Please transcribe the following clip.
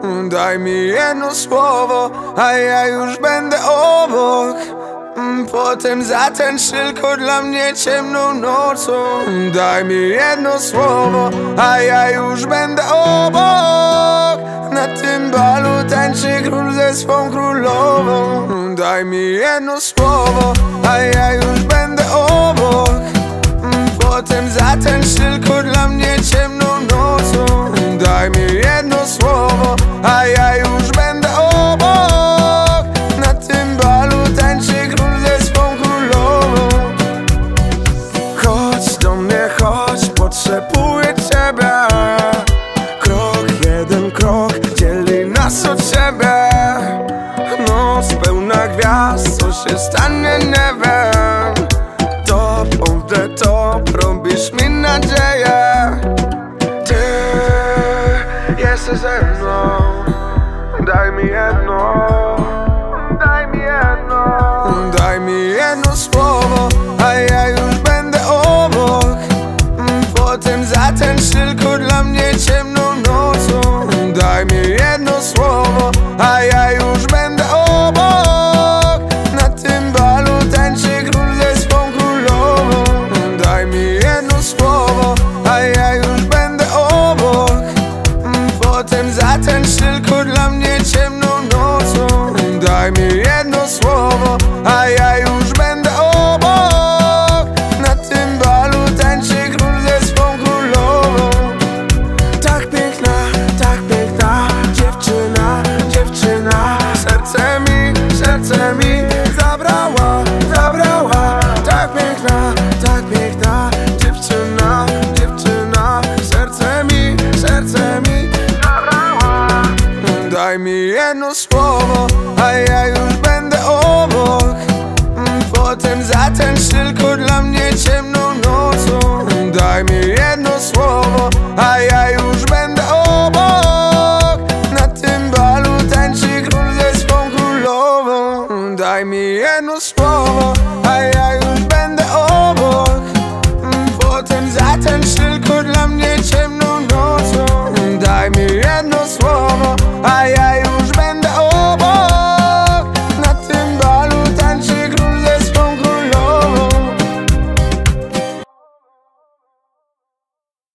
Daj mi jedno słowo, a ja już będę obok. Potem zatańcz tylko dla mnie ciemną nocą. Daj mi jedno słowo, a ja już będę obok. Na tym balu tańczy król ze swą królową. Daj mi jedno słowo, a ja już będę obok. Potem zatańcz tylko dla mnie ciemną nocą. Daj mi jedno słowo, a ja już będę obok. Na tym balu tańczy król ze swą królową. Chodź do mnie, chodź, potrzebuję ciebie. Krok, jeden krok dzieli nas od siebie. Noc pełna gwiazd, co się stanie nie wiem. Top of the top, robisz mi nadzieję. Ty jesteś ze mną. Daj mi jedno, daj mi jedno. Daj mi jedno słowo, a ja już będę obok. Potem zatańcz tylko dla mnie ciemną nocą. Daj mi jedno słowo, a ja już będę obok. Na tym balu tańczy król ze swą królową. Daj mi jedno słowo, a ja już będę obok. Potem zatańcz tylko dla mnie ciemną nocą. Daj mi jedno słowo, a ja już będę obok. Na tym balu tańczy król ze swą królową. Tak piękna dziewczyna, dziewczyna. Serce mi zabrała, zabrała. Tak piękna dziewczyna, dziewczyna. Serce mi zabrała. Daj mi jedno słowo, a ja już będę obok. Potem zatańcz tylko